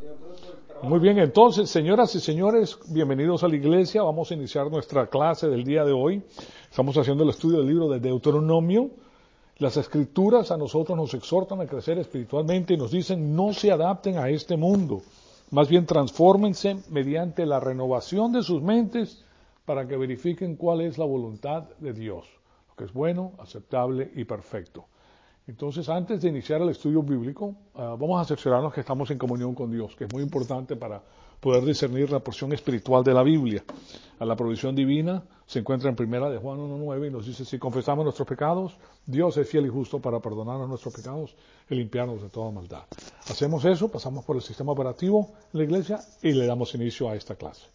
Muy bien, entonces, señoras y señores, bienvenidos a la iglesia. Vamos a iniciar nuestra clase del día de hoy. Estamos haciendo el estudio del libro de Deuteronomio. Las escrituras a nosotros nos exhortan a crecer espiritualmente y nos dicen no se adapten a este mundo. Más bien transfórmense mediante la renovación de sus mentes para que verifiquen cuál es la voluntad de Dios, lo que es bueno, aceptable y perfecto. Entonces, antes de iniciar el estudio bíblico, vamos a cerciorarnos que estamos en comunión con Dios, que es muy importante para poder discernir la porción espiritual de la Biblia. A la provisión divina se encuentra en primera de Juan 1:9 y nos dice, si confesamos nuestros pecados, Dios es fiel y justo para perdonarnos nuestros pecados y limpiarnos de toda maldad. Hacemos eso, pasamos por el sistema operativo en la iglesia y le damos inicio a esta clase.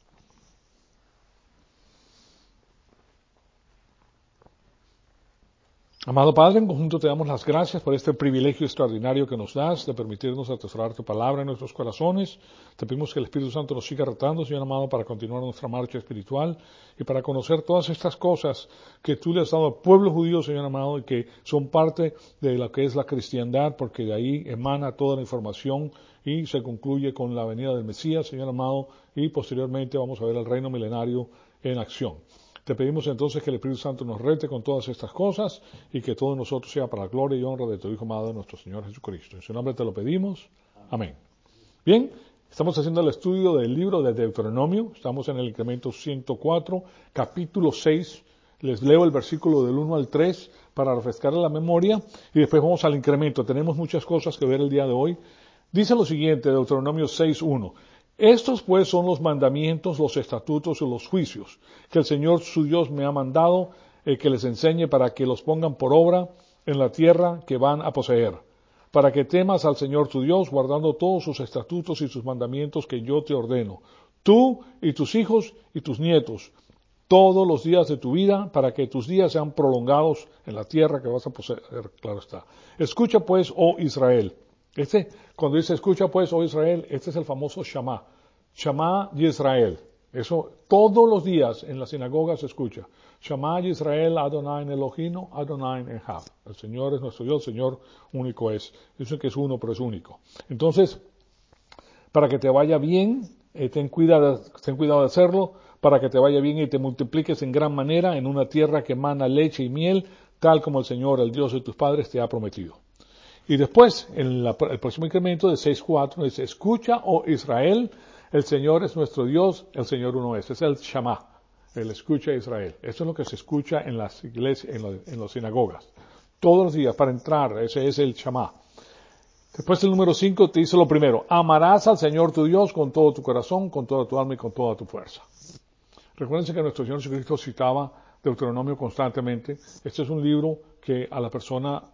Amado Padre, en conjunto te damos las gracias por este privilegio extraordinario que nos das de permitirnos atesorar tu palabra en nuestros corazones. Te pedimos que el Espíritu Santo nos siga retando, Señor amado, para continuar nuestra marcha espiritual y para conocer todas estas cosas que tú le has dado al pueblo judío, Señor amado, y que son parte de lo que es la cristiandad, porque de ahí emana toda la información y se concluye con la venida del Mesías, Señor amado, y posteriormente vamos a ver el reino milenario en acción. Te pedimos entonces que el Espíritu Santo nos rete con todas estas cosas y que todo nosotros sea para la gloria y honra de tu Hijo amado, nuestro Señor Jesucristo. En su nombre te lo pedimos. Amén. Bien, estamos haciendo el estudio del libro de Deuteronomio. Estamos en el incremento 104, capítulo 6. Les leo el versículo del 1 al 3 para refrescar la memoria y después vamos al incremento. Tenemos muchas cosas que ver el día de hoy. Dice lo siguiente, Deuteronomio 6:1. Estos pues son los mandamientos, los estatutos y los juicios que el Señor su Dios me ha mandado que les enseñe para que los pongan por obra en la tierra que van a poseer, para que temas al Señor tu Dios guardando todos sus estatutos y sus mandamientos que yo te ordeno, tú y tus hijos y tus nietos, todos los días de tu vida, para que tus días sean prolongados en la tierra que vas a poseer. Claro está. Escucha pues, oh Israel. Cuando dice escucha pues, oh Israel, este es el famoso Shama. Shama y Israel. Eso todos los días en la sinagoga se escucha. Shama y Israel, Adonai Elohino, Adonai Echad. El Señor es nuestro Dios, el Señor único es. Dicen que es uno, pero es único. Entonces, para que te vaya bien, ten cuidado de hacerlo, para que te vaya bien y te multipliques en gran manera en una tierra que emana leche y miel, tal como el Señor, el Dios de tus padres, te ha prometido. Y después, en el próximo incremento de 6:4, dice, escucha, oh Israel, el Señor es nuestro Dios, el Señor uno es. Es el Shama, el escucha Israel. Eso es lo que se escucha en las iglesias, en las sinagogas. Todos los días, para entrar, ese es el Shama. Después el número 5 te dice lo primero, amarás al Señor tu Dios con todo tu corazón, con toda tu alma y con toda tu fuerza. Recuérdense que nuestro Señor Jesucristo citaba Deuteronomio constantemente. Este es un libro que a la persona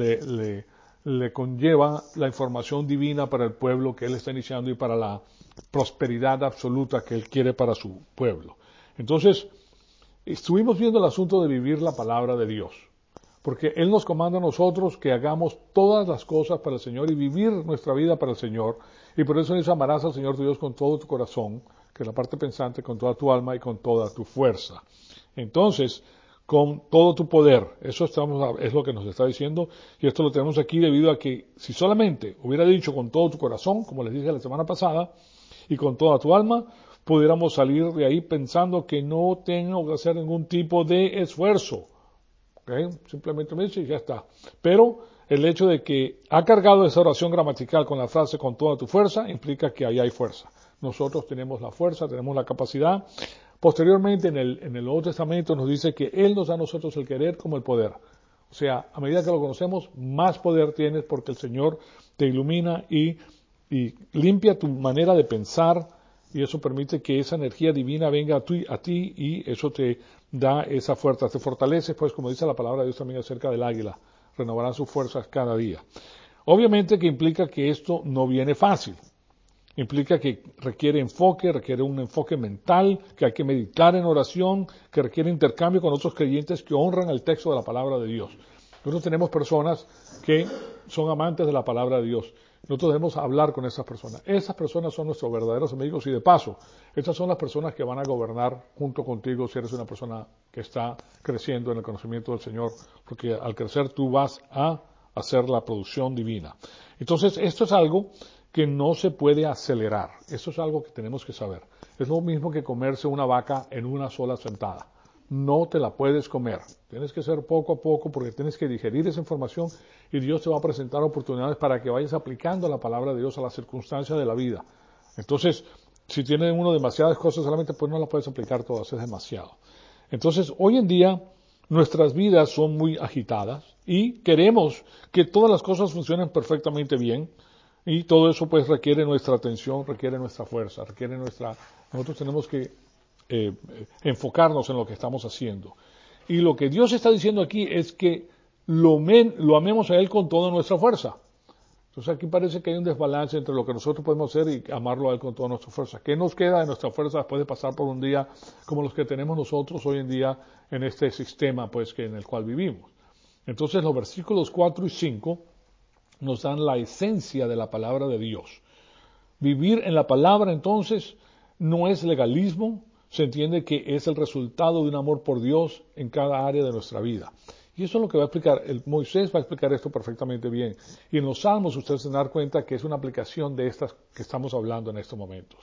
le conlleva la información divina para el pueblo que Él está iniciando y para la prosperidad absoluta que Él quiere para su pueblo. Entonces, estuvimos viendo el asunto de vivir la palabra de Dios, porque Él nos comanda a nosotros que hagamos todas las cosas para el Señor y vivir nuestra vida para el Señor, y por eso dice, amarás al Señor tu Dios con todo tu corazón, que es la parte pensante, con toda tu alma y con toda tu fuerza. Entonces, con todo tu poder. Eso es lo que nos está diciendo y esto lo tenemos aquí debido a que si solamente hubiera dicho con todo tu corazón, como les dije la semana pasada, y con toda tu alma, pudiéramos salir de ahí pensando que no tengo que hacer ningún tipo de esfuerzo. ¿Okay? Simplemente me dice y ya está. Pero el hecho de que ha cargado esa oración gramatical con la frase con toda tu fuerza implica que ahí hay fuerza. Nosotros tenemos la fuerza, tenemos la capacidad. Posteriormente en el Nuevo Testamento nos dice que Él nos da a nosotros el querer como el poder. O sea, a medida que lo conocemos, más poder tienes porque el Señor te ilumina y limpia tu manera de pensar y eso permite que esa energía divina venga a ti y eso te da esa fuerza, te fortalece, pues como dice la palabra de Dios también acerca del águila, renovarán sus fuerzas cada día. Obviamente que implica que esto no viene fácil. Implica que requiere enfoque, requiere un enfoque mental, que hay que meditar en oración, que requiere intercambio con otros creyentes que honran el texto de la palabra de Dios. Nosotros tenemos personas que son amantes de la palabra de Dios. Nosotros debemos hablar con esas personas. Esas personas son nuestros verdaderos amigos y de paso, estas son las personas que van a gobernar junto contigo si eres una persona que está creciendo en el conocimiento del Señor, porque al crecer tú vas a hacer la producción divina. Entonces, esto es algo que no se puede acelerar. Eso es algo que tenemos que saber. Es lo mismo que comerse una vaca en una sola sentada. No te la puedes comer. Tienes que ser poco a poco porque tienes que digerir esa información y Dios te va a presentar oportunidades para que vayas aplicando la palabra de Dios a las circunstancias de la vida. Entonces, si tiene uno demasiadas cosas solamente, pues no las puedes aplicar todas, es demasiado. Entonces, hoy en día, nuestras vidas son muy agitadas y queremos que todas las cosas funcionen perfectamente bien y todo eso pues requiere nuestra atención, requiere nuestra fuerza, nosotros tenemos que enfocarnos en lo que estamos haciendo. Y lo que Dios está diciendo aquí es que lo amemos a Él con toda nuestra fuerza. Entonces aquí parece que hay un desbalance entre lo que nosotros podemos hacer y amarlo a Él con toda nuestra fuerza. ¿Qué nos queda de nuestra fuerza después de pasar por un día como los que tenemos nosotros hoy en día en este sistema pues en el cual vivimos? Entonces los versículos 4 y 5 nos dan la esencia de la palabra de Dios. Vivir en la palabra entonces no es legalismo, se entiende que es el resultado de un amor por Dios en cada área de nuestra vida. Y eso es lo que va a explicar, Moisés va a explicar esto perfectamente bien. Y en los Salmos ustedes se dan cuenta que es una aplicación de estas que estamos hablando en estos momentos.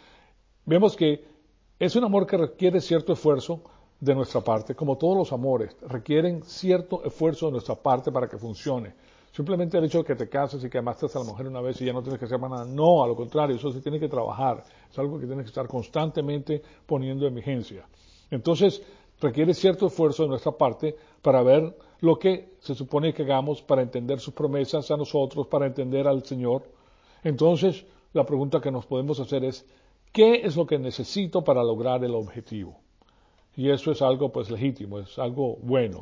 Vemos que es un amor que requiere cierto esfuerzo de nuestra parte, como todos los amores, requieren cierto esfuerzo de nuestra parte para que funcione. Simplemente el hecho de que te cases y que amaste a la mujer una vez y ya no tienes que hacer más nada, no, a lo contrario, eso se tiene que trabajar, es algo que tienes que estar constantemente poniendo en vigencia. Entonces, requiere cierto esfuerzo de nuestra parte para ver lo que se supone que hagamos, para entender sus promesas a nosotros, para entender al Señor. Entonces, la pregunta que nos podemos hacer es, ¿qué es lo que necesito para lograr el objetivo? Y eso es algo pues legítimo, es algo bueno.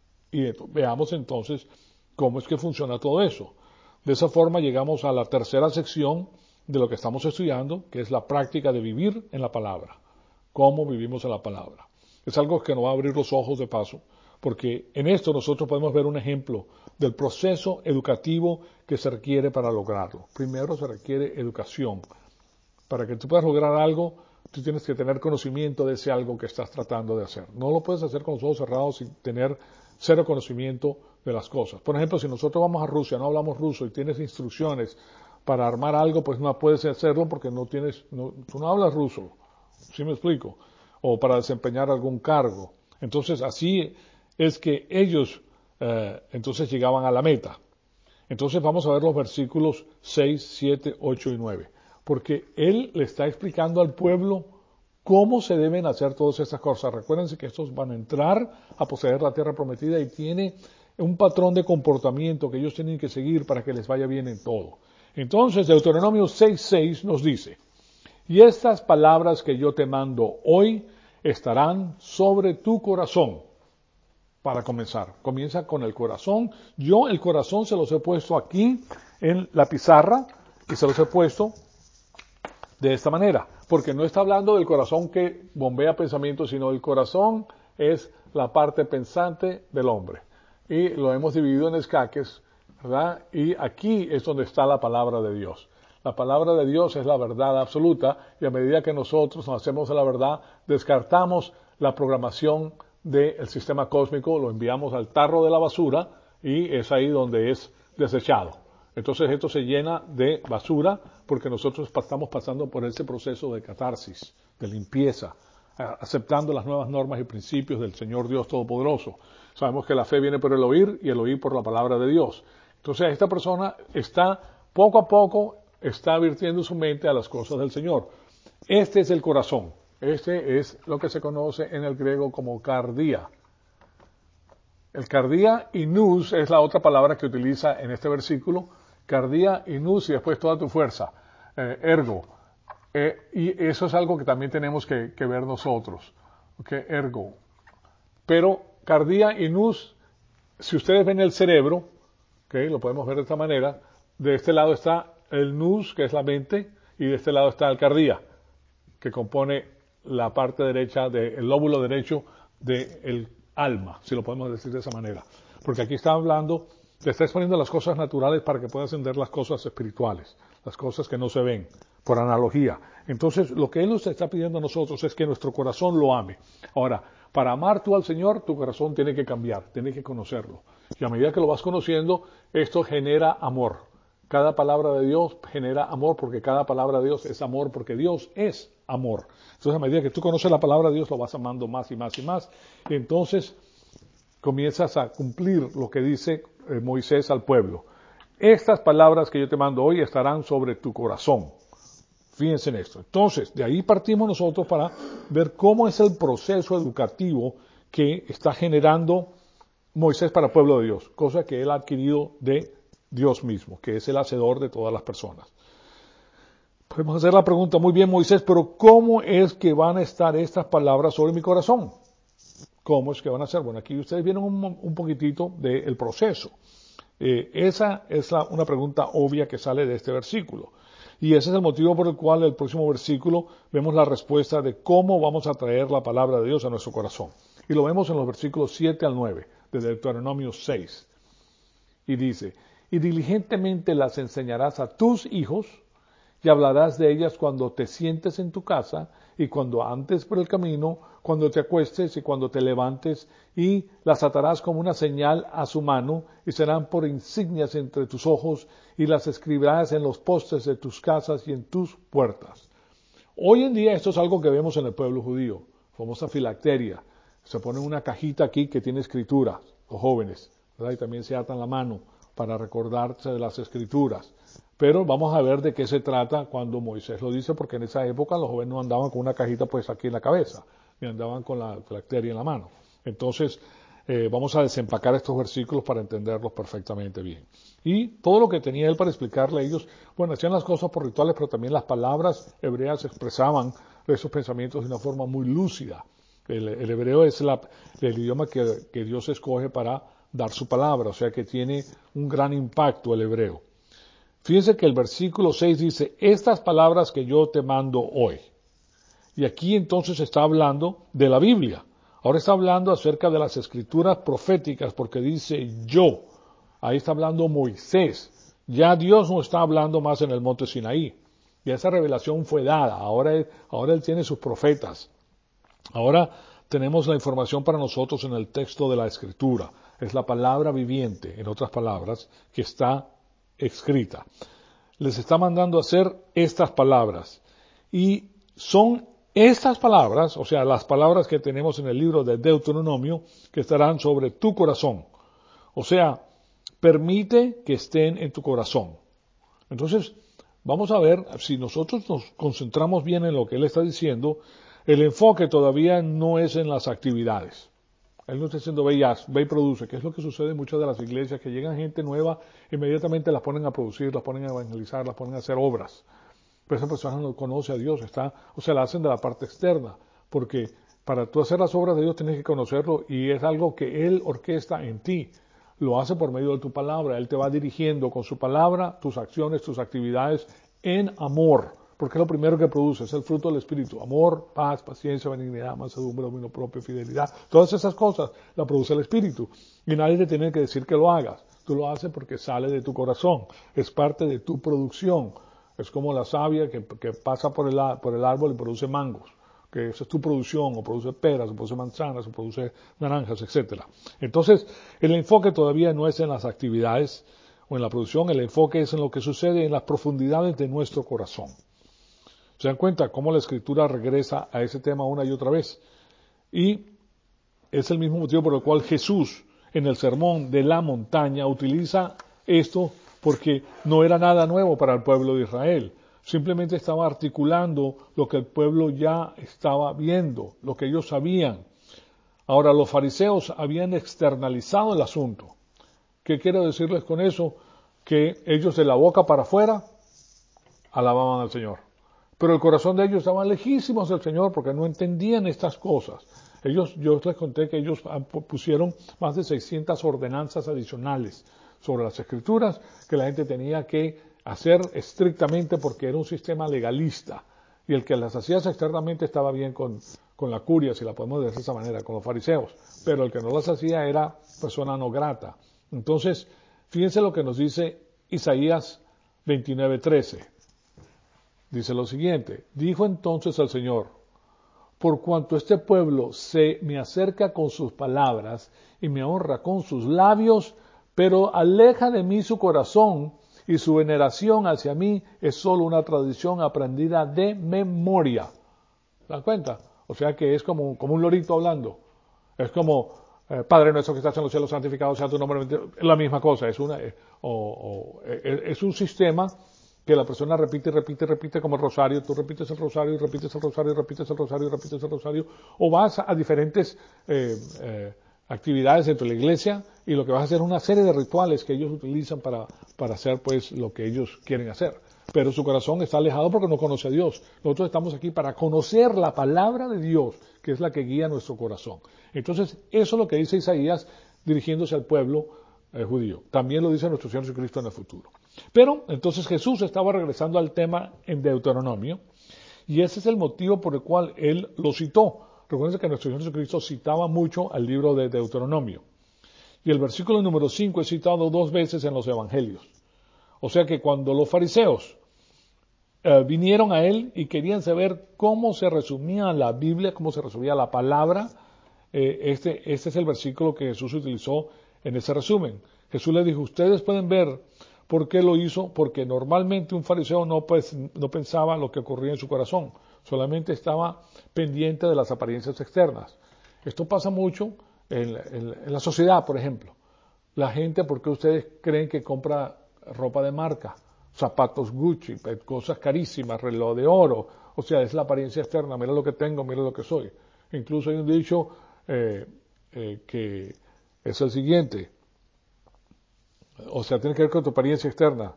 Y veamos entonces cómo es que funciona todo eso. De esa forma llegamos a la tercera sección de lo que estamos estudiando, que es la práctica de vivir en la palabra. Cómo vivimos en la palabra. Es algo que nos va a abrir los ojos de paso, porque en esto nosotros podemos ver un ejemplo del proceso educativo que se requiere para lograrlo. Primero se requiere educación. Para que tú puedas lograr algo, tú tienes que tener conocimiento de ese algo que estás tratando de hacer. No lo puedes hacer con los ojos cerrados sin tener cero conocimiento de las cosas. Por ejemplo, si nosotros vamos a Rusia, no hablamos ruso y tienes instrucciones para armar algo, pues no puedes hacerlo porque tú no hablas ruso. ¿Sí me explico? O para desempeñar algún cargo. Entonces, así es que ellos entonces llegaban a la meta. Entonces vamos a ver los versículos 6, 7, 8 y 9. Porque él le está explicando al pueblo cómo se deben hacer todas estas cosas. Recuérdense que estos van a entrar a poseer la tierra prometida y tiene un patrón de comportamiento que ellos tienen que seguir para que les vaya bien en todo. Entonces, Deuteronomio 6:6 nos dice, y estas palabras que yo te mando hoy estarán sobre tu corazón. Para comenzar, comienza con el corazón. Yo el corazón se los he puesto aquí en la pizarra y se los he puesto de esta manera, porque no está hablando del corazón que bombea pensamientos, sino el corazón es la parte pensante del hombre. Y lo hemos dividido en escaques, ¿verdad? Y aquí es donde está la palabra de Dios. La palabra de Dios es la verdad absoluta y a medida que nosotros nos hacemos de la verdad, descartamos la programación del sistema cósmico, lo enviamos al tarro de la basura y es ahí donde es desechado. Entonces esto se llena de basura porque nosotros estamos pasando por ese proceso de catarsis, de limpieza, aceptando las nuevas normas y principios del Señor Dios Todopoderoso. Sabemos que la fe viene por el oír y el oír por la palabra de Dios. Entonces esta persona está poco a poco está virtiendo su mente a las cosas del Señor. Este es el corazón. Este es lo que se conoce en el griego como cardia. El cardia y nous es la otra palabra que utiliza en este versículo. Cardia y nous y después toda tu fuerza. Ergo. Y eso es algo que también tenemos que ver nosotros. Okay, ergo. Pero cardia y nous, si ustedes ven el cerebro, okay, lo podemos ver de esta manera, de este lado está el nous, que es la mente, y de este lado está el cardia, que compone la parte derecha del lóbulo derecho del alma, si lo podemos decir de esa manera. Porque aquí está hablando, te está exponiendo las cosas naturales para que puedas entender las cosas espirituales, las cosas que no se ven, por analogía. Entonces, lo que Él nos está pidiendo a nosotros es que nuestro corazón lo ame. Ahora, para amar tú al Señor, tu corazón tiene que cambiar, tiene que conocerlo. Y a medida que lo vas conociendo, esto genera amor. Cada palabra de Dios genera amor porque cada palabra de Dios es amor porque Dios es amor. Entonces a medida que tú conoces la palabra de Dios lo vas amando más y más y más. Y entonces comienzas a cumplir lo que dice Moisés al pueblo. Estas palabras que yo te mando hoy estarán sobre tu corazón. Fíjense en esto. Entonces, de ahí partimos nosotros para ver cómo es el proceso educativo que está generando Moisés para el pueblo de Dios, cosa que él ha adquirido de Dios mismo, que es el hacedor de todas las personas. Podemos hacer la pregunta, muy bien Moisés, pero ¿cómo es que van a estar estas palabras sobre mi corazón? ¿Cómo es que van a ser? Bueno, aquí ustedes vieron un poquitito del proceso. Esa es una pregunta obvia que sale de este versículo. Y ese es el motivo por el cual en el próximo versículo vemos la respuesta de cómo vamos a traer la palabra de Dios a nuestro corazón. Y lo vemos en los versículos 7 al 9 de Deuteronomio 6. Y dice, y diligentemente las enseñarás a tus hijos, y hablarás de ellas cuando te sientes en tu casa, y cuando andes por el camino, cuando te acuestes y cuando te levantes, y las atarás como una señal a su mano, y serán por insignias entre tus ojos, y las escribirás en los postes de tus casas y en tus puertas. Hoy en día esto es algo que vemos en el pueblo judío, famosa filacteria. Se pone una cajita aquí que tiene escritura, los jóvenes, ¿verdad? Y también se atan la mano para recordarse de las escrituras. Pero vamos a ver de qué se trata cuando Moisés lo dice, porque en esa época los jóvenes no andaban con una cajita pues aquí en la cabeza, ni andaban con la filacteria en la mano. Entonces, vamos a desempacar estos versículos para entenderlos perfectamente bien. Y todo lo que tenía él para explicarle a ellos, bueno, hacían las cosas por rituales, pero también las palabras hebreas expresaban esos pensamientos de una forma muy lúcida. El hebreo es el idioma que Dios escoge para dar su palabra, o sea que tiene un gran impacto el hebreo. Fíjense que el versículo 6 dice, estas palabras que yo te mando hoy. Y aquí entonces está hablando de la Biblia. Ahora está hablando acerca de las escrituras proféticas porque dice yo. Ahí está hablando Moisés. Ya Dios no está hablando más en el monte Sinaí. Y esa revelación fue dada. Ahora él tiene sus profetas. Ahora tenemos la información para nosotros en el texto de la Escritura. Es la palabra viviente, en otras palabras, que está escrita. Les está mandando a hacer estas palabras. Y son estas palabras, o sea, las palabras que tenemos en el libro de Deuteronomio, que estarán sobre tu corazón. O sea, permite que estén en tu corazón. Entonces, vamos a ver si nosotros nos concentramos bien en lo que él está diciendo. El enfoque todavía no es en las actividades. Él no está diciendo ve y produce, que es lo que sucede en muchas de las iglesias, que llegan gente nueva, inmediatamente las ponen a producir, las ponen a evangelizar, las ponen a hacer obras. Pero esa persona no conoce a Dios, la hacen de la parte externa, porque para tú hacer las obras de Dios tienes que conocerlo y es algo que Él orquesta en ti. Lo hace por medio de tu palabra, Él te va dirigiendo con su palabra, tus acciones, tus actividades en amor. Porque es lo primero que produce, es el fruto del Espíritu. Amor, paz, paciencia, benignidad, mansedumbre, dominio propio, fidelidad. Todas esas cosas las produce el Espíritu. Y nadie te tiene que decir que lo hagas. Tú lo haces porque sale de tu corazón. Es parte de tu producción. Es como la savia que pasa por el árbol y produce mangos. Que esa es tu producción, o produce peras, o produce manzanas, o produce naranjas, etc. Entonces, el enfoque todavía no es en las actividades o en la producción, el enfoque es en lo que sucede en las profundidades de nuestro corazón. ¿Se dan cuenta cómo la Escritura regresa a ese tema una y otra vez? Y es el mismo motivo por el cual Jesús, en el sermón de la montaña, utiliza esto porque no era nada nuevo para el pueblo de Israel. Simplemente estaba articulando lo que el pueblo ya estaba viendo, lo que ellos sabían. Ahora, los fariseos habían externalizado el asunto. ¿Qué quiero decirles con eso? Que ellos de la boca para afuera alababan al Señor. Pero el corazón de ellos estaba lejísimos del Señor porque no entendían estas cosas. Yo les conté que ellos pusieron más de 600 ordenanzas adicionales sobre las Escrituras que la gente tenía que hacer estrictamente porque era un sistema legalista. Y el que las hacía externamente estaba bien con la curia, si la podemos decir de esa manera, con los fariseos. Pero el que no las hacía era persona no grata. Entonces, fíjense lo que nos dice Isaías 29:13. Dice lo siguiente, dijo entonces el Señor, por cuanto este pueblo se me acerca con sus palabras y me honra con sus labios, pero aleja de mí su corazón y su veneración hacia mí es solo una tradición aprendida de memoria. ¿Se dan cuenta? O sea que es como un lorito hablando. Es como, Padre nuestro que estás en los cielos, santificado sea tu nombre. Es la misma cosa, es un sistema que la persona repite como el rosario. Tú repites el rosario, y repites el rosario, y repites el rosario, y repites el rosario. O vas a diferentes actividades dentro de la iglesia y lo que vas a hacer es una serie de rituales que ellos utilizan para hacer pues lo que ellos quieren hacer. Pero su corazón está alejado porque no conoce a Dios. Nosotros estamos aquí para conocer la palabra de Dios, que es la que guía nuestro corazón. Entonces, eso es lo que dice Isaías dirigiéndose al pueblo judío. También lo dice nuestro Señor Jesucristo en el futuro. Pero, entonces Jesús estaba regresando al tema en Deuteronomio, y ese es el motivo por el cual él lo citó. Recuerden que nuestro Señor Jesucristo citaba mucho al libro de Deuteronomio. Y el versículo número 5 es citado 2 veces en los evangelios. O sea que cuando los fariseos vinieron a él y querían saber cómo se resumía la Biblia, cómo se resumía la palabra, este es el versículo que Jesús utilizó en ese resumen. Jesús les dijo, ustedes pueden ver por qué lo hizo, porque normalmente un fariseo no pensaba lo que ocurría en su corazón, solamente estaba pendiente de las apariencias externas. Esto pasa mucho en la sociedad, por ejemplo. La gente, ¿por qué ustedes creen que compra ropa de marca? Zapatos Gucci, cosas carísimas, reloj de oro, o sea, es la apariencia externa, mira lo que tengo, mira lo que soy. Incluso hay un dicho que es el siguiente, o sea, tiene que ver con tu apariencia externa.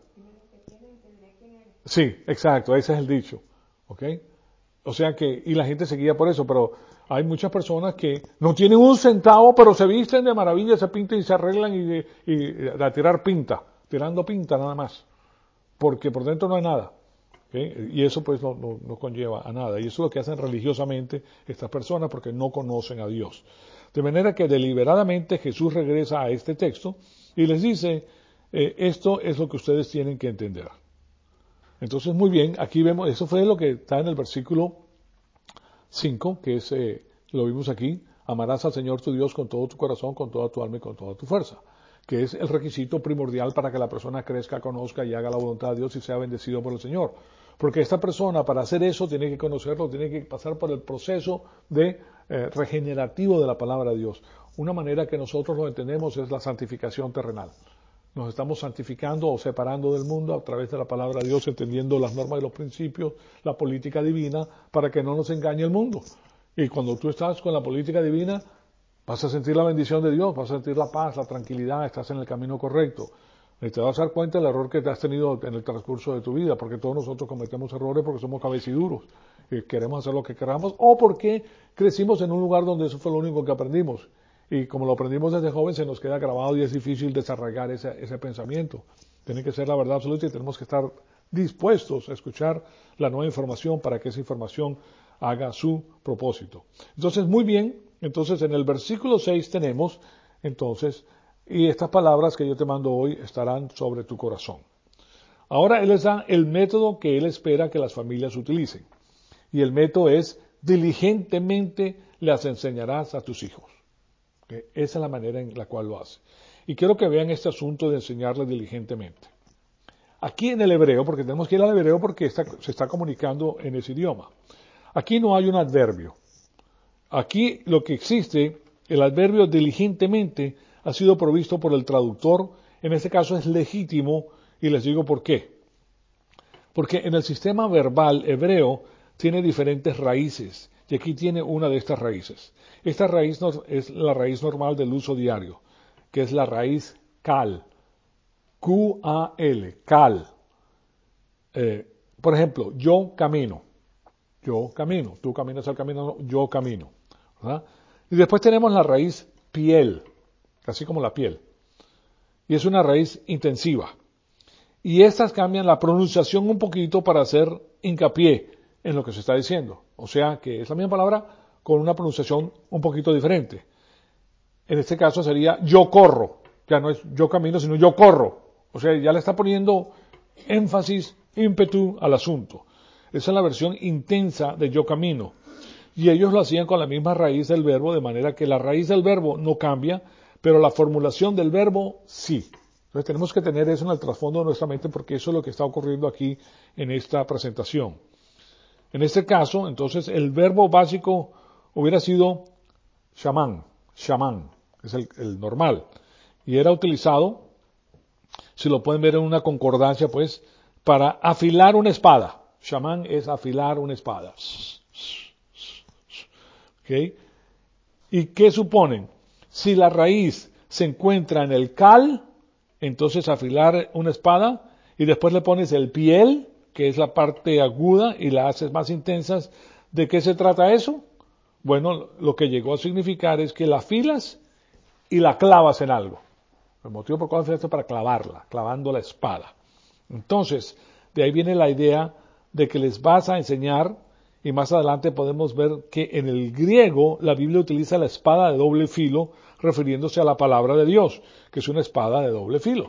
Sí, exacto, ese es el dicho, ¿ok? O sea que, y la gente se guía por eso, pero hay muchas personas que no tienen un centavo, pero se visten de maravilla, se pintan y se arreglan y a tirar pinta, tirando pinta nada más, porque por dentro no hay nada. ¿Okay? Y eso pues no conlleva a nada. Y eso es lo que hacen religiosamente estas personas porque no conocen a Dios. De manera que deliberadamente Jesús regresa a este texto y les dice, esto es lo que ustedes tienen que entender. Entonces, muy bien, aquí vemos, eso fue lo que está en el versículo 5, que es, lo vimos aquí, amarás al Señor tu Dios con todo tu corazón, con toda tu alma y con toda tu fuerza, que es el requisito primordial para que la persona crezca, conozca y haga la voluntad de Dios y sea bendecido por el Señor. Porque esta persona, para hacer eso, tiene que conocerlo, tiene que pasar por el proceso de regenerativo de la palabra de Dios. Una manera que nosotros lo entendemos es la santificación terrenal. Nos estamos santificando o separando del mundo a través de la palabra de Dios, entendiendo las normas y los principios, la política divina, para que no nos engañe el mundo. Y cuando tú estás con la política divina, vas a sentir la bendición de Dios, vas a sentir la paz, la tranquilidad, estás en el camino correcto. Y te vas a dar cuenta del error que te has tenido en el transcurso de tu vida, porque todos nosotros cometemos errores porque somos cabeciduros y queremos hacer lo que queramos, o porque crecimos en un lugar donde eso fue lo único que aprendimos. Y como lo aprendimos desde joven, se nos queda grabado y es difícil desarraigar ese pensamiento. Tiene que ser la verdad absoluta y tenemos que estar dispuestos a escuchar la nueva información para que esa información haga su propósito. Entonces, muy bien, entonces en el versículo 6 tenemos, entonces, y estas palabras que yo te mando hoy estarán sobre tu corazón. Ahora Él les da el método que Él espera que las familias utilicen. Y el método es, diligentemente las enseñarás a tus hijos. ¿Okay? Esa es la manera en la cual lo hace. Y quiero que vean este asunto de enseñarles diligentemente. Aquí en el hebreo, porque tenemos que ir al hebreo porque se está comunicando en ese idioma. Aquí no hay un adverbio. Aquí lo que existe, el adverbio diligentemente, ha sido provisto por el traductor. En este caso es legítimo y les digo por qué. Porque en el sistema verbal hebreo tiene diferentes raíces y aquí tiene una de estas raíces. Esta raíz es la raíz normal del uso diario, que es la raíz kal, Q-A-L, kal. Por ejemplo, yo camino, tú caminas al camino, yo camino. ¿Verdad? Y después tenemos la raíz piel, así como la piel, y es una raíz intensiva. Y estas cambian la pronunciación un poquito para hacer hincapié en lo que se está diciendo. O sea que es la misma palabra con una pronunciación un poquito diferente. En este caso sería yo corro. Ya no es yo camino, sino yo corro. O sea, ya le está poniendo énfasis, ímpetu al asunto. Esa es la versión intensa de yo camino. Y ellos lo hacían con la misma raíz del verbo, de manera que la raíz del verbo no cambia, pero la formulación del verbo sí. Entonces tenemos que tener eso en el trasfondo de nuestra mente porque eso es lo que está ocurriendo aquí en esta presentación. En este caso, entonces, el verbo básico hubiera sido shaman, es el normal. Y era utilizado, si lo pueden ver en una concordancia, pues, para afilar una espada. Shaman es afilar una espada. ¿Okay? ¿Y qué suponen? Si la raíz se encuentra en el cal, entonces afilar una espada y después le pones el piel, que es la parte aguda, y la haces más intensas. ¿De qué se trata eso? Bueno, lo que llegó a significar es que la afilas y la clavas en algo. El motivo por cual hace esto es para clavarla, clavando la espada. Entonces, de ahí viene la idea de que les vas a enseñar, y más adelante podemos ver que en el griego la Biblia utiliza la espada de doble filo, refiriéndose a la palabra de Dios, que es una espada de doble filo.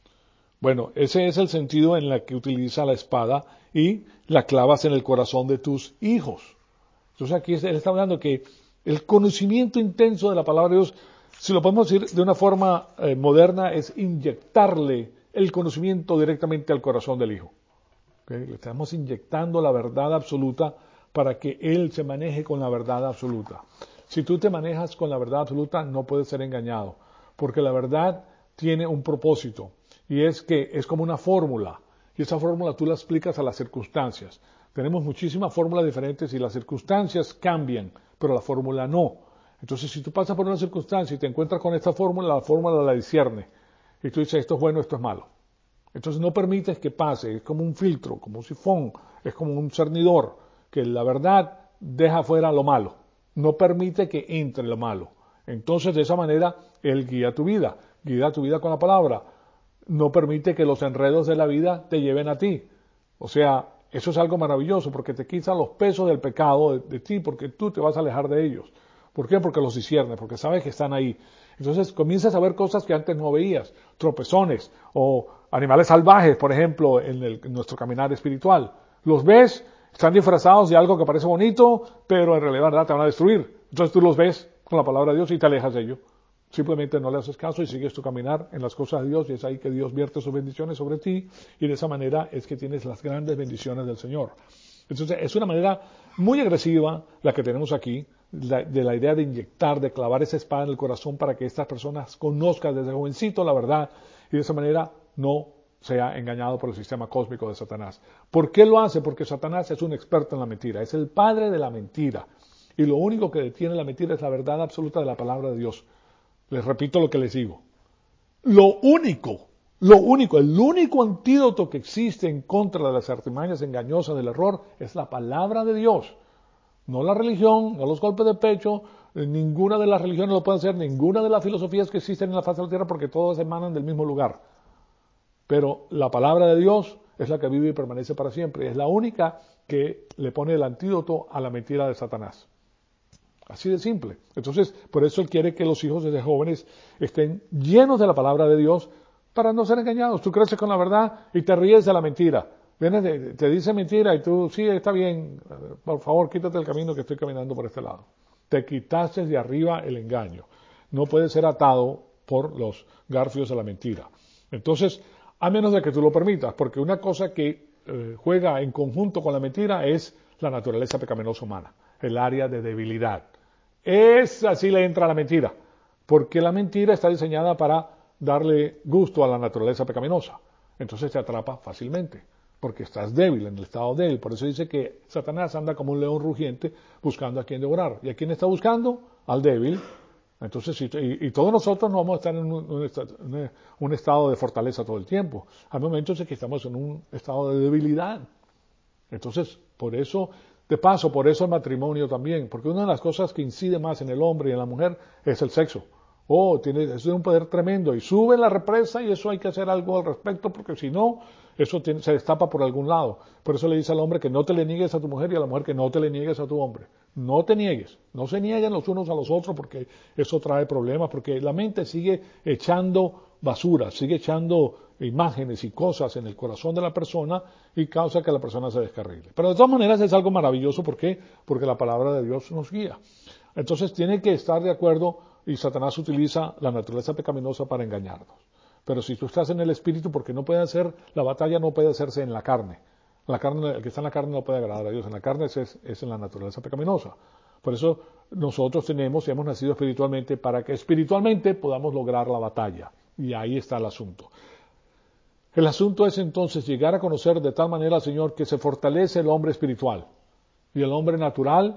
Bueno, ese es el sentido en el que utiliza la espada y la clavas en el corazón de tus hijos. Entonces aquí él está hablando que el conocimiento intenso de la palabra de Dios, si lo podemos decir de una forma moderna, es inyectarle el conocimiento directamente al corazón del hijo. ¿Okay? Le estamos inyectando la verdad absoluta para que él se maneje con la verdad absoluta. Si tú te manejas con la verdad absoluta, no puedes ser engañado, porque la verdad tiene un propósito, y es que es como una fórmula, y esa fórmula tú la aplicas a las circunstancias. Tenemos muchísimas fórmulas diferentes y las circunstancias cambian, pero la fórmula no. Entonces, si tú pasas por una circunstancia y te encuentras con esta fórmula, la fórmula la discierne. Y tú dices, esto es bueno, esto es malo. Entonces no permites que pase, es como un filtro, como un sifón, es como un cernidor, que la verdad deja fuera lo malo, no permite que entre lo malo. Entonces de esa manera Él guía tu vida con la palabra, no permite que los enredos de la vida te lleven a ti. O sea, eso es algo maravilloso porque te quita los pesos del pecado de ti, porque tú te vas a alejar de ellos. ¿Por qué? Porque los disciernes, porque sabes que están ahí. Entonces comienzas a ver cosas que antes no veías, tropezones o animales salvajes, por ejemplo, en nuestro caminar espiritual. Los ves, están disfrazados de algo que parece bonito, pero en realidad te van a destruir. Entonces tú los ves con la palabra de Dios y te alejas de ellos. Simplemente no le haces caso y sigues tu caminar en las cosas de Dios, y es ahí que Dios vierte sus bendiciones sobre ti, y de esa manera es que tienes las grandes bendiciones del Señor. Entonces es una manera muy agresiva la que tenemos aquí, de la idea de inyectar, de clavar esa espada en el corazón para que estas personas conozcan desde jovencito la verdad, y de esa manera no sea engañado por el sistema cósmico de Satanás. ¿Por qué lo hace? Porque Satanás es un experto en la mentira, es el padre de la mentira, y lo único que detiene la mentira es la verdad absoluta de la palabra de Dios. Les repito lo que les digo. El único antídoto que existe en contra de las artimañas engañosas del error es la palabra de Dios. No la religión, no los golpes de pecho, ninguna de las religiones lo puede hacer, ninguna de las filosofías que existen en la faz de la tierra, porque todas emanan del mismo lugar. Pero la palabra de Dios es la que vive y permanece para siempre. Es la única que le pone el antídoto a la mentira de Satanás. Así de simple. Entonces, por eso Él quiere que los hijos desde jóvenes estén llenos de la palabra de Dios para no ser engañados. Tú creces con la verdad y te ríes de la mentira. Te dice mentira y tú, sí, está bien, por favor, quítate el camino que estoy caminando por este lado. Te quitaste de arriba el engaño. No puedes ser atado por los garfios de la mentira. Entonces, a menos de que tú lo permitas, porque una cosa que juega en conjunto con la mentira es la naturaleza pecaminosa humana, el área de debilidad. Así le entra la mentira, porque la mentira está diseñada para darle gusto a la naturaleza pecaminosa. Entonces te atrapa fácilmente, porque estás débil, en el estado débil. Por eso dice que Satanás anda como un león rugiente buscando a quien devorar. ¿Y a quién está buscando? Al débil. Entonces, y todos nosotros no vamos a estar en un estado de fortaleza todo el tiempo. Hay momentos en que estamos en un estado de debilidad. Entonces, por eso, de paso, por eso el matrimonio también, porque una de las cosas que incide más en el hombre y en la mujer es el sexo. Es un poder tremendo y sube la represa y eso hay que hacer algo al respecto, porque si no, eso se destapa por algún lado. Por eso le dice al hombre que no te le niegues a tu mujer y a la mujer que no te le niegues a tu hombre. No te niegues, no se nieguen los unos a los otros porque eso trae problemas, porque la mente sigue echando basura, sigue echando imágenes y cosas en el corazón de la persona y causa que la persona se descarrile. Pero de todas maneras es algo maravilloso, ¿por qué? Porque la palabra de Dios nos guía. Entonces tiene que estar de acuerdo y Satanás utiliza la naturaleza pecaminosa para engañarnos. Pero si tú estás en el espíritu, porque la batalla no puede hacerse en la carne. La carne, el que está en la carne no puede agradar a Dios. En la carne es en la naturaleza pecaminosa. Por eso nosotros hemos nacido espiritualmente para que espiritualmente podamos lograr la batalla. Y ahí está el asunto. El asunto es entonces llegar a conocer de tal manera al Señor que se fortalece el hombre espiritual. Y el hombre natural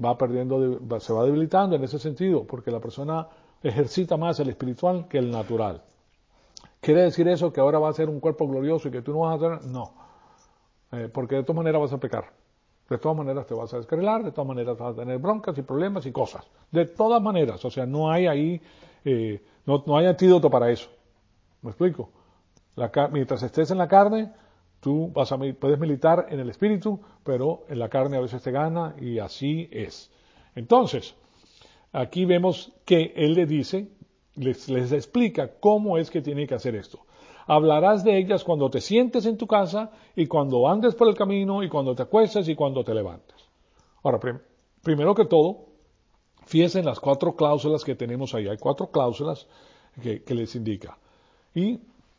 se va debilitando en ese sentido, porque la persona ejercita más el espiritual que el natural. ¿Quiere decir eso que ahora va a ser un cuerpo glorioso y que tú no vas a hacer? No, porque de todas maneras vas a pecar. De todas maneras te vas a descarrilar, de todas maneras vas a tener broncas y problemas y cosas. De todas maneras, o sea, no hay ahí, no hay antídoto para eso. ¿Me explico? Mientras estés en la carne, tú puedes militar en el espíritu, pero en la carne a veces te gana y así es. Entonces, aquí vemos que él le dice, les explica cómo es que tiene que hacer esto. Hablarás de ellas cuando te sientes en tu casa y cuando andes por el camino y cuando te acuestes y cuando te levantes. Ahora, primero que todo, fíjense en las 4 cláusulas que tenemos ahí. Hay 4 cláusulas que les indica. Y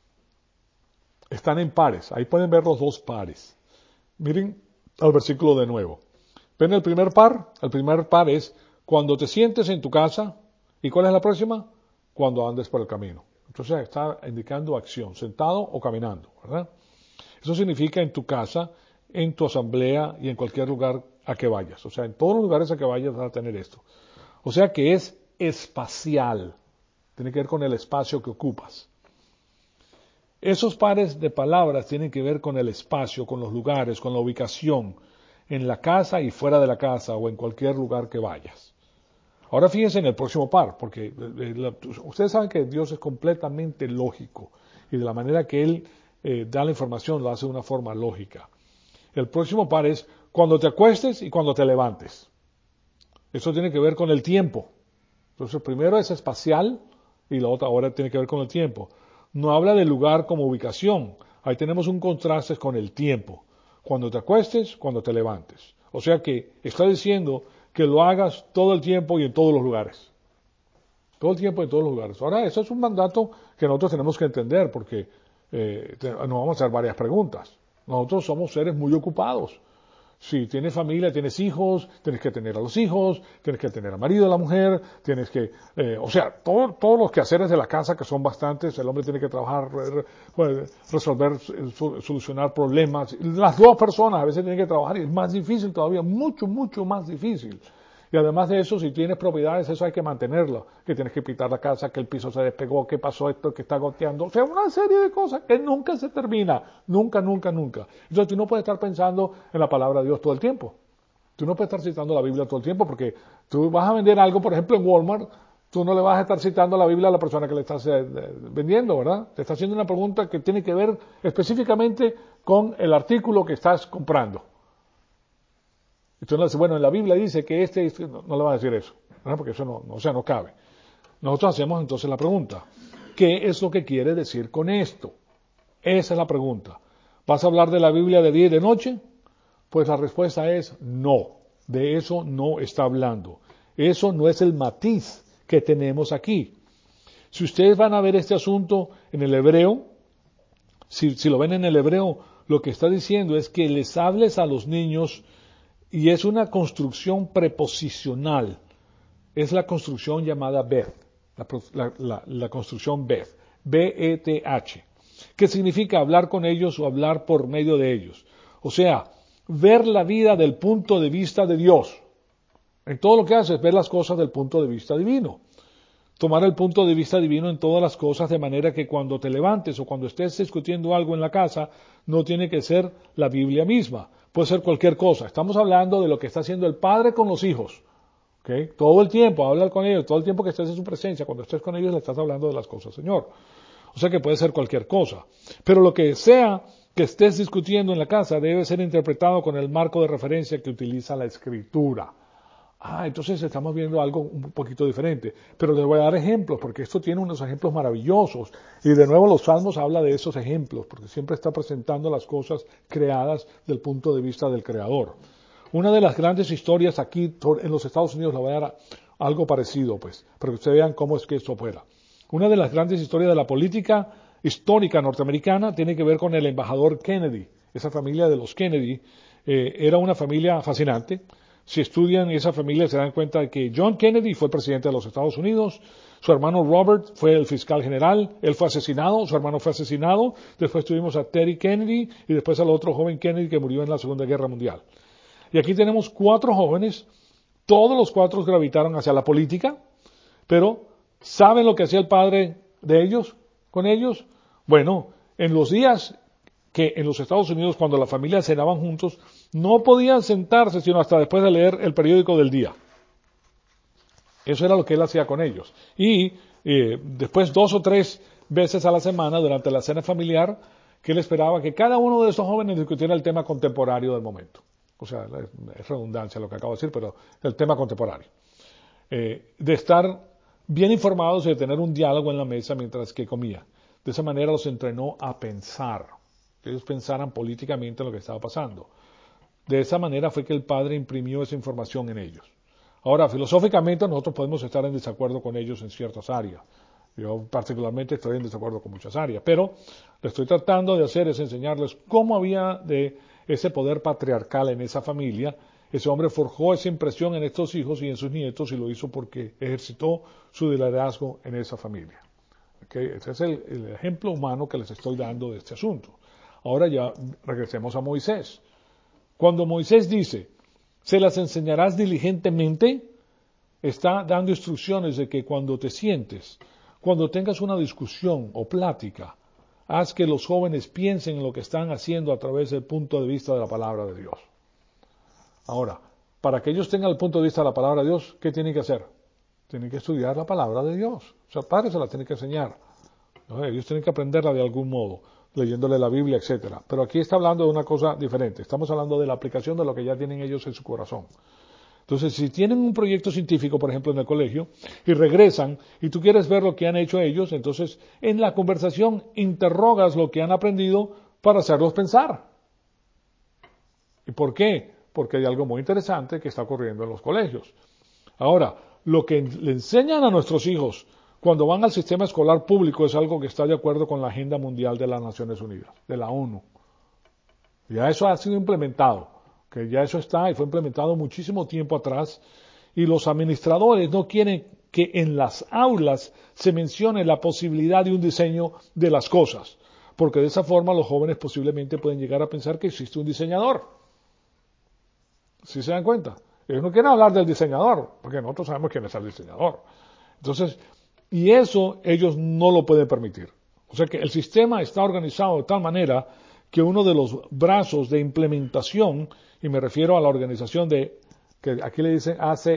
están en pares. Ahí pueden ver los 2 pares. Miren al versículo de nuevo. ¿Ven el primer par? El primer par es cuando te sientes en tu casa. ¿Y cuál es la próxima? Cuando andes por el camino. Entonces está indicando acción, sentado o caminando, ¿verdad? Eso significa en tu casa, en tu asamblea y en cualquier lugar a que vayas. O sea, en todos los lugares a que vayas vas a tener esto. O sea que es espacial. Tiene que ver con el espacio que ocupas. Esos pares de palabras tienen que ver con el espacio, con los lugares, con la ubicación, en la casa y fuera de la casa o en cualquier lugar que vayas. Ahora fíjense en el próximo par, porque ustedes saben que Dios es completamente lógico y de la manera que Él da la información lo hace de una forma lógica. El próximo par es cuando te acuestes y cuando te levantes. Eso tiene que ver con el tiempo. Entonces primero es espacial y la otra ahora tiene que ver con el tiempo. No habla del lugar como ubicación. Ahí tenemos un contraste con el tiempo. Cuando te acuestes, cuando te levantes. O sea que está diciendo que lo hagas todo el tiempo y en todos los lugares. Todo el tiempo y en todos los lugares. Ahora, eso es un mandato que nosotros tenemos que entender porque nos vamos a hacer varias preguntas. Nosotros somos seres muy ocupados. Si tienes familia, tienes hijos, tienes que tener a los hijos, tienes que tener al marido, a la mujer, tienes que, todos los quehaceres de la casa, que son bastantes, el hombre tiene que trabajar, resolver, solucionar problemas. Las 2 personas a veces tienen que trabajar y es más difícil todavía, mucho, mucho más difícil. Y además de eso, si tienes propiedades, eso hay que mantenerlo, que tienes que pintar la casa, que el piso se despegó, que pasó esto, que está goteando, o sea, una serie de cosas que nunca se termina, nunca, nunca, nunca. Entonces tú no puedes estar pensando en la palabra de Dios todo el tiempo. Tú no puedes estar citando la Biblia todo el tiempo porque tú vas a vender algo, por ejemplo, en Walmart, tú no le vas a estar citando la Biblia a la persona que le estás vendiendo, ¿verdad? Te está haciendo una pregunta que tiene que ver específicamente con el artículo que estás comprando. Entonces le dice, bueno, en la Biblia dice que no le va a decir eso, ¿verdad? Porque eso no cabe. Nosotros hacemos entonces la pregunta, ¿qué es lo que quiere decir con esto? Esa es la pregunta. ¿Vas a hablar de la Biblia de día y de noche? Pues la respuesta es no, de eso no está hablando. Eso no es el matiz que tenemos aquí. Si ustedes van a ver este asunto en el hebreo, si lo ven en el hebreo, lo que está diciendo es que les hables a los niños y es una construcción preposicional. Es la construcción llamada Beth, la construcción Beth, B-E-T-H, que significa hablar con ellos o hablar por medio de ellos. O sea, ver la vida del punto de vista de Dios. En todo lo que haces, ver las cosas del punto de vista divino. Tomar el punto de vista divino en todas las cosas de manera que cuando te levantes o cuando estés discutiendo algo en la casa, no tiene que ser la Biblia misma. Puede ser cualquier cosa. Estamos hablando de lo que está haciendo el padre con los hijos. ¿Okay? Todo el tiempo, hablar con ellos, todo el tiempo que estés en su presencia, cuando estés con ellos le estás hablando de las cosas, Señor. O sea que puede ser cualquier cosa. Pero lo que sea que estés discutiendo en la casa debe ser interpretado con el marco de referencia que utiliza la Escritura. Entonces estamos viendo algo un poquito diferente. Pero les voy a dar ejemplos, porque esto tiene unos ejemplos maravillosos. Y de nuevo los Salmos habla de esos ejemplos, porque siempre está presentando las cosas creadas del punto de vista del Creador. Una de las grandes historias aquí en los Estados Unidos, le voy a dar algo parecido, pues, para que ustedes vean cómo es que esto opera. Una de las grandes historias de la política histórica norteamericana tiene que ver con el embajador Kennedy. Esa familia de los Kennedy era una familia fascinante. Si estudian esa familia se dan cuenta de que John Kennedy fue presidente de los Estados Unidos, su hermano Robert fue el fiscal general, él fue asesinado, su hermano fue asesinado, después tuvimos a Teddy Kennedy y después al otro joven Kennedy que murió en la Segunda Guerra Mundial. Y aquí tenemos 4 jóvenes, todos los 4 gravitaron hacia la política, pero ¿saben lo que hacía el padre de ellos con ellos? Bueno, en los días que en los Estados Unidos, cuando las familias cenaban juntos, no podían sentarse sino hasta después de leer el periódico del día. Eso era lo que él hacía con ellos. Y después 2 o 3 veces a la semana, durante la cena familiar, que él esperaba que cada uno de esos jóvenes discutiera el tema contemporáneo del momento. O sea, es redundancia lo que acabo de decir, pero el tema contemporáneo. De estar bien informados y de tener un diálogo en la mesa mientras que comía. De esa manera los entrenó a pensar. Que ellos pensaran políticamente en lo que estaba pasando. De esa manera fue que el padre imprimió esa información en ellos. Ahora, filosóficamente nosotros podemos estar en desacuerdo con ellos en ciertas áreas. Yo particularmente estoy en desacuerdo con muchas áreas, pero lo que estoy tratando de hacer es enseñarles cómo había de ese poder patriarcal en esa familia. Ese hombre forjó esa impresión en estos hijos y en sus nietos y lo hizo porque ejercitó su liderazgo en esa familia. ¿Okay? Ese es el ejemplo humano que les estoy dando de este asunto. Ahora ya regresemos a Moisés. Cuando Moisés dice, se las enseñarás diligentemente, está dando instrucciones de que cuando te sientes, cuando tengas una discusión o plática, haz que los jóvenes piensen en lo que están haciendo a través del punto de vista de la palabra de Dios. Ahora, para que ellos tengan el punto de vista de la palabra de Dios, ¿qué tienen que hacer? Tienen que estudiar la palabra de Dios. O sea, padres se la tienen que enseñar. ¿No? Ellos tienen que aprenderla de algún modo, leyéndole la Biblia, etcétera. Pero aquí está hablando de una cosa diferente. Estamos hablando de la aplicación de lo que ya tienen ellos en su corazón. Entonces, si tienen un proyecto científico, por ejemplo, en el colegio, y regresan, y tú quieres ver lo que han hecho ellos, entonces, en la conversación, interrogas lo que han aprendido para hacerlos pensar. ¿Y por qué? Porque hay algo muy interesante que está ocurriendo en los colegios. Ahora, lo que le enseñan a nuestros hijos cuando van al sistema escolar público es algo que está de acuerdo con la Agenda Mundial de las Naciones Unidas, de la ONU. Ya eso ha sido implementado, que ya eso está y fue implementado muchísimo tiempo atrás, y los administradores no quieren que en las aulas se mencione la posibilidad de un diseño de las cosas, porque de esa forma los jóvenes posiblemente pueden llegar a pensar que existe un diseñador. ¿Sí se dan cuenta? Ellos no quieren hablar del diseñador, porque nosotros sabemos quién es el diseñador. Entonces, y eso ellos no lo pueden permitir. O sea que el sistema está organizado de tal manera que uno de los brazos de implementación, y me refiero a la organización que aquí le dicen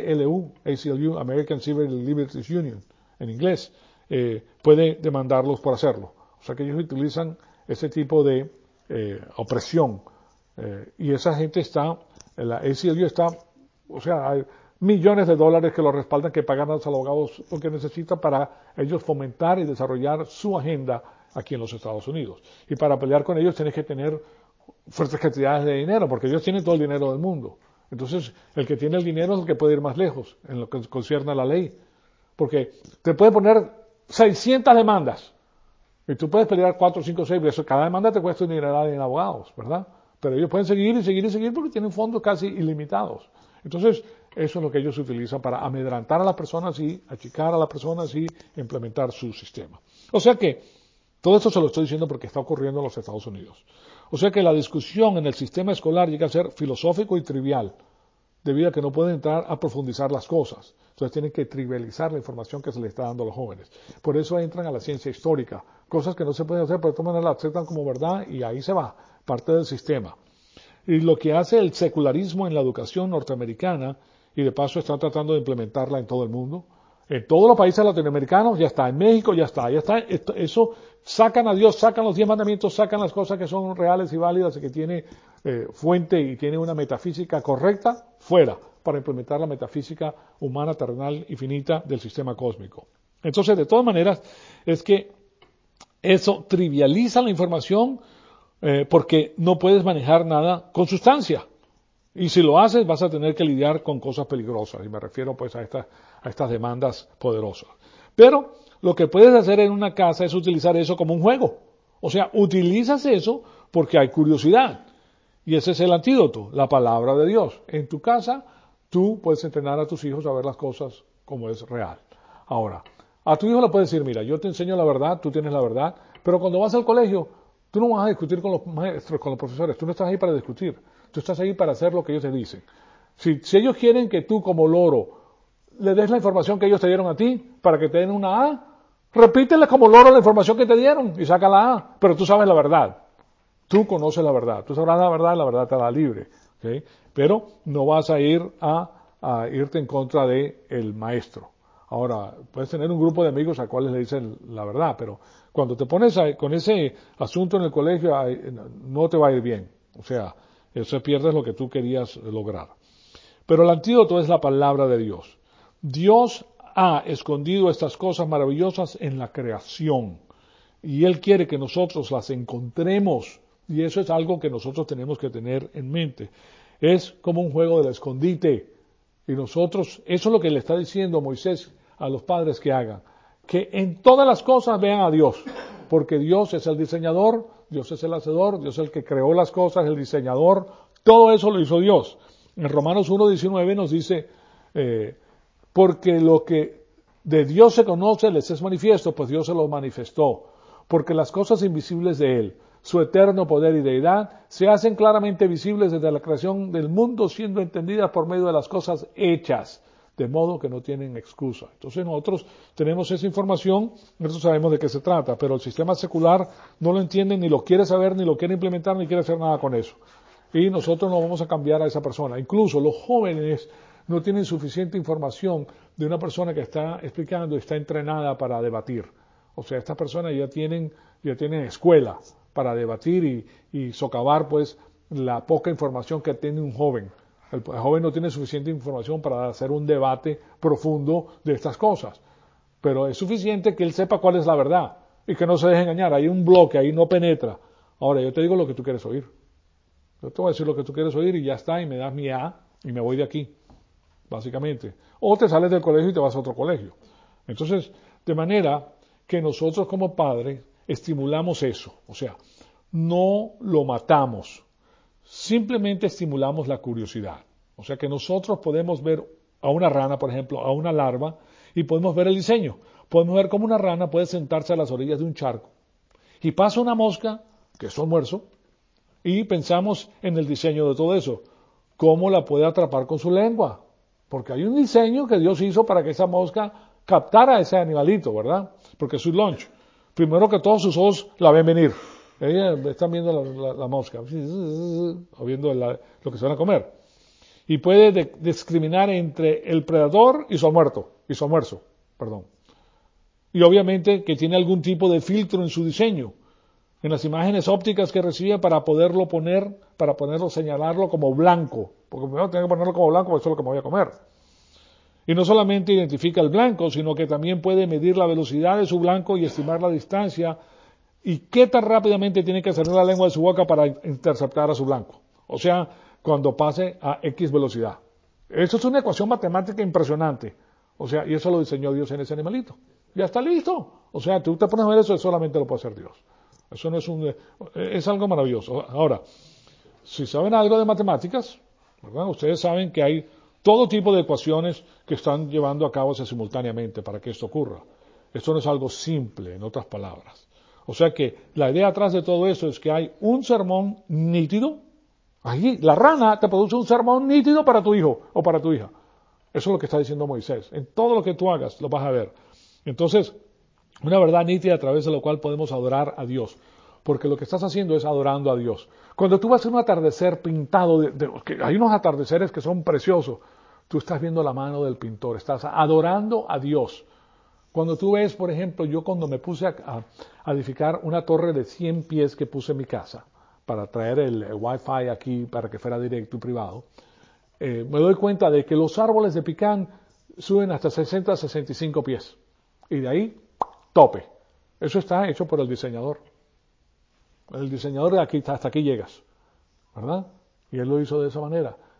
ACLU, American Civil Liberties Union, en inglés, puede demandarlos por hacerlo. O sea que ellos utilizan ese tipo de opresión. Y esa gente está, la ACLU está, o sea, hay millones de dólares que lo respaldan, que pagan a los abogados lo que necesitan para ellos fomentar y desarrollar su agenda aquí en los Estados Unidos. Y para pelear con ellos tienes que tener fuertes cantidades de dinero, porque ellos tienen todo el dinero del mundo. Entonces, el que tiene el dinero es el que puede ir más lejos en lo que concierne a la ley. Porque te puede poner 600 demandas y tú puedes pelear 4, 5, 6, eso, cada demanda te cuesta un dineral en abogados, ¿verdad? Pero ellos pueden seguir y seguir y seguir porque tienen fondos casi ilimitados. Entonces, eso es lo que ellos utilizan para amedrantar a las personas y achicar a las personas y implementar su sistema. O sea que, todo esto se lo estoy diciendo porque está ocurriendo en los Estados Unidos. O sea que la discusión en el sistema escolar llega a ser filosófico y trivial, debido a que no pueden entrar a profundizar las cosas. Entonces tienen que trivializar la información que se les está dando a los jóvenes. Por eso entran a la ciencia histórica, cosas que no se pueden hacer, pero de todas maneras la aceptan como verdad y ahí se va, parte del sistema. Y lo que hace el secularismo en la educación norteamericana, y de paso están tratando de implementarla en todo el mundo, en todos los países latinoamericanos ya está, en México ya está, eso sacan a Dios, sacan los 10 mandamientos, sacan las cosas que son reales y válidas y que tiene fuente y tiene una metafísica correcta, fuera, para implementar la metafísica humana, terrenal y finita del sistema cósmico. Entonces, de todas maneras, es que eso trivializa la información porque no puedes manejar nada con sustancia. Y si lo haces, vas a tener que lidiar con cosas peligrosas. Y me refiero pues a estas demandas poderosas. Pero lo que puedes hacer en una casa es utilizar eso como un juego. O sea, utilizas eso porque hay curiosidad. Y ese es el antídoto, la palabra de Dios. En tu casa, tú puedes entrenar a tus hijos a ver las cosas como es real. Ahora, a tu hijo le puedes decir, mira, yo te enseño la verdad, tú tienes la verdad, pero cuando vas al colegio, tú no vas a discutir con los maestros, con los profesores, tú no estás ahí para discutir, tú estás ahí para hacer lo que ellos te dicen. Si ellos quieren que tú como loro le des la información que ellos te dieron a ti para que te den una A, repítele como loro la información que te dieron y saca la A, pero tú sabes la verdad. Tú conoces la verdad, tú sabrás la verdad te hará libre. ¿Okay? Pero no vas a ir a irte en contra del maestro. Ahora, puedes tener un grupo de amigos a cuales le dicen la verdad, pero cuando te pones con ese asunto en el colegio, no te va a ir bien. O sea, eso pierdes lo que tú querías lograr. Pero el antídoto es la palabra de Dios. Dios ha escondido estas cosas maravillosas en la creación y Él quiere que nosotros las encontremos y eso es algo que nosotros tenemos que tener en mente. Es como un juego del escondite y nosotros, eso es lo que le está diciendo Moisés a los padres que hagan, que en todas las cosas vean a Dios, porque Dios es el diseñador, Dios es el hacedor, Dios es el que creó las cosas, el diseñador, todo eso lo hizo Dios. En Romanos 1:19 nos dice, porque lo que de Dios se conoce les es manifiesto, pues Dios se lo manifestó. Porque las cosas invisibles de Él, su eterno poder y deidad, se hacen claramente visibles desde la creación del mundo, siendo entendidas por medio de las cosas hechas, de modo que no tienen excusa. Entonces nosotros tenemos esa información, nosotros sabemos de qué se trata, pero el sistema secular no lo entiende, ni lo quiere saber, ni lo quiere implementar, ni quiere hacer nada con eso. Y nosotros no vamos a cambiar a esa persona. Incluso los jóvenes no tienen suficiente información de una persona que está explicando y está entrenada para debatir. O sea, estas personas ya tienen escuela para debatir y socavar pues la poca información que tiene un joven. El joven no tiene suficiente información para hacer un debate profundo de estas cosas. Pero es suficiente que él sepa cuál es la verdad y que no se deje engañar. Hay un bloque, ahí no penetra. Ahora, yo te digo lo que tú quieres oír. Yo te voy a decir lo que tú quieres oír y ya está, y me das mi A y me voy de aquí, básicamente. O te sales del colegio y te vas a otro colegio. Entonces, de manera que nosotros como padres estimulamos eso. O sea, no lo matamos, simplemente estimulamos la curiosidad. O sea que nosotros podemos ver a una rana, por ejemplo, a una larva, y podemos ver el diseño. Podemos ver cómo una rana puede sentarse a las orillas de un charco y pasa una mosca, que es su almuerzo, y pensamos en el diseño de todo eso. ¿Cómo la puede atrapar con su lengua? Porque hay un diseño que Dios hizo para que esa mosca captara a ese animalito, ¿verdad? Porque es su lunch. Primero que todos sus ojos la ven venir. Ellos están viendo la mosca, o viendo lo que se van a comer. Y puede discriminar entre el predador y su almuerzo. Y obviamente que tiene algún tipo de filtro en su diseño, en las imágenes ópticas que recibe para poderlo señalarlo como blanco. Porque primero tengo que ponerlo como blanco, porque eso es lo que me voy a comer. Y no solamente identifica el blanco, sino que también puede medir la velocidad de su blanco y estimar la distancia y qué tan rápidamente tiene que salir la lengua de su boca para interceptar a su blanco. O sea, cuando pase a X velocidad. Eso es una ecuación matemática impresionante. O sea, y eso lo diseñó Dios en ese animalito. Ya está listo. O sea, tú te pones a ver eso, solamente lo puede hacer Dios. Eso no es algo maravilloso. Ahora, si saben algo de matemáticas, ¿verdad? Ustedes saben que hay todo tipo de ecuaciones que están llevando a cabo simultáneamente para que esto ocurra. Esto no es algo simple, en otras palabras. O sea que la idea atrás de todo eso es que hay un sermón nítido. Ahí, la rana te produce un sermón nítido para tu hijo o para tu hija. Eso es lo que está diciendo Moisés. En todo lo que tú hagas lo vas a ver. Entonces, una verdad nítida a través de la cual podemos adorar a Dios. Porque lo que estás haciendo es adorando a Dios. Cuando tú vas a un atardecer pintado, que hay unos atardeceres que son preciosos, tú estás viendo la mano del pintor, estás adorando a Dios. Cuando tú ves, por ejemplo, yo cuando me puse a edificar una torre de 100 pies que puse en mi casa, para traer el Wi-Fi aquí, para que fuera directo y privado, me doy cuenta de que los árboles de picán suben hasta 60, 65 pies. Y de ahí, tope. Eso está hecho por el diseñador. El diseñador de aquí, hasta aquí llegas, ¿verdad? Y él lo hizo de esa manera.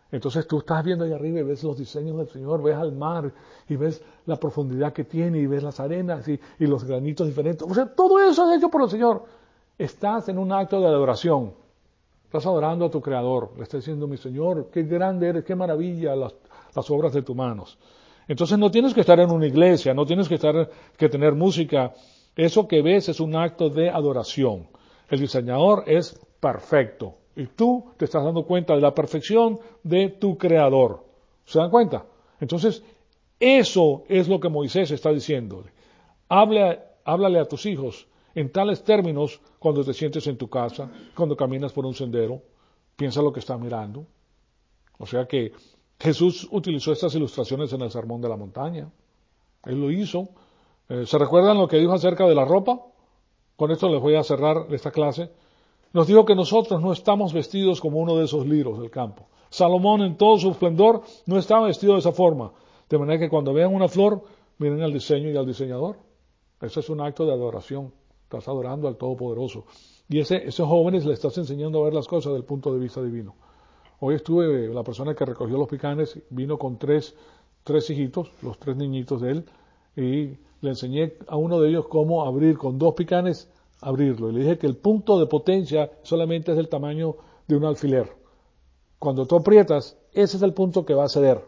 Entonces tú estás viendo ahí arriba y ves los diseños del Señor, ves al mar y ves la profundidad que tiene y ves las arenas y los granitos diferentes. O sea, todo eso es hecho por el Señor. Estás en un acto de adoración. Estás adorando a tu Creador. Le estás diciendo, mi Señor, qué grande eres, qué maravilla las obras de tus manos. Entonces no tienes que estar en una iglesia, no tienes que tener música. Eso que ves es un acto de adoración. El diseñador es perfecto. Y tú te estás dando cuenta de la perfección de tu Creador. ¿Se dan cuenta? Entonces, eso es lo que Moisés está diciéndole. Háblale a tus hijos en tales términos cuando te sientes en tu casa, cuando caminas por un sendero. Piensa lo que estás mirando. O sea que Jesús utilizó estas ilustraciones en el Sermón de la Montaña. Él lo hizo. ¿Se recuerdan lo que dijo acerca de la ropa? Con esto les voy a cerrar esta clase. Nos dijo que nosotros no estamos vestidos como uno de esos liros del campo. Salomón en todo su esplendor no estaba vestido de esa forma. De manera que cuando vean una flor, miren al diseño y al diseñador. Ese es un acto de adoración. Estás adorando al Todopoderoso. Y esos jóvenes le estás enseñando a ver las cosas desde el punto de vista divino. Hoy estuve, la persona que recogió los picanes vino con tres hijitos, los 3 niñitos de él, y le enseñé a uno de ellos cómo abrir con 2 picanes, abrirlo. Y le dije que el punto de potencia solamente es del tamaño de un alfiler. Cuando tú aprietas, ese es el punto que va a ceder.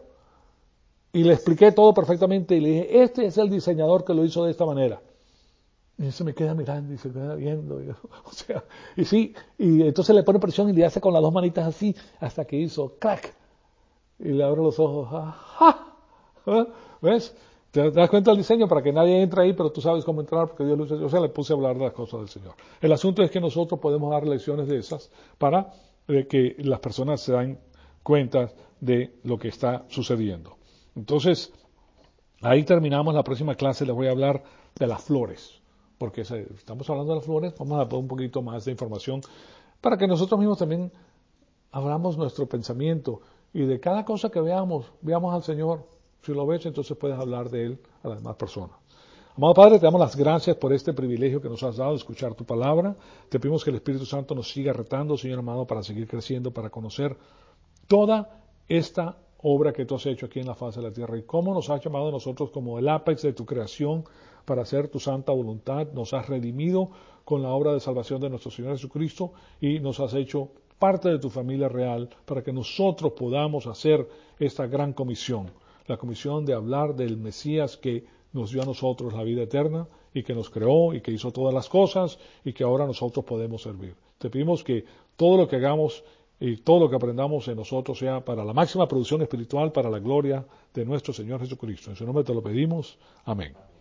Y le expliqué todo perfectamente y le dije, este es el diseñador que lo hizo de esta manera. Y él se me queda mirando y se queda viendo. O sea, y sí, y entonces le pone presión y le hace con las 2 manitas así, hasta que hizo crack. Y le abre los ojos. ¡Ajá! ¿Ves? Te das cuenta del diseño para que nadie entre ahí, pero tú sabes cómo entrar porque Dios lo hizo. O sea, le puse a hablar de las cosas del Señor. El asunto es que nosotros podemos dar lecciones de esas para que las personas se den cuenta de lo que está sucediendo. Entonces, ahí terminamos. La próxima clase les voy a hablar de las flores. Porque estamos hablando de las flores, vamos a dar un poquito más de información para que nosotros mismos también abramos nuestro pensamiento y de cada cosa que veamos al Señor. Si lo ves, entonces puedes hablar de Él a las demás personas. Amado Padre, te damos las gracias por este privilegio que nos has dado de escuchar tu palabra. Te pedimos que el Espíritu Santo nos siga retando, Señor amado, para seguir creciendo, para conocer toda esta obra que tú has hecho aquí en la faz de la tierra y cómo nos has llamado a nosotros como el ápex de tu creación para hacer tu santa voluntad. Nos has redimido con la obra de salvación de nuestro Señor Jesucristo y nos has hecho parte de tu familia real para que nosotros podamos hacer esta gran comisión, la comisión de hablar del Mesías que nos dio a nosotros la vida eterna y que nos creó y que hizo todas las cosas y que ahora nosotros podemos servir. Te pedimos que todo lo que hagamos y todo lo que aprendamos en nosotros sea para la máxima producción espiritual, para la gloria de nuestro Señor Jesucristo. En su nombre te lo pedimos. Amén.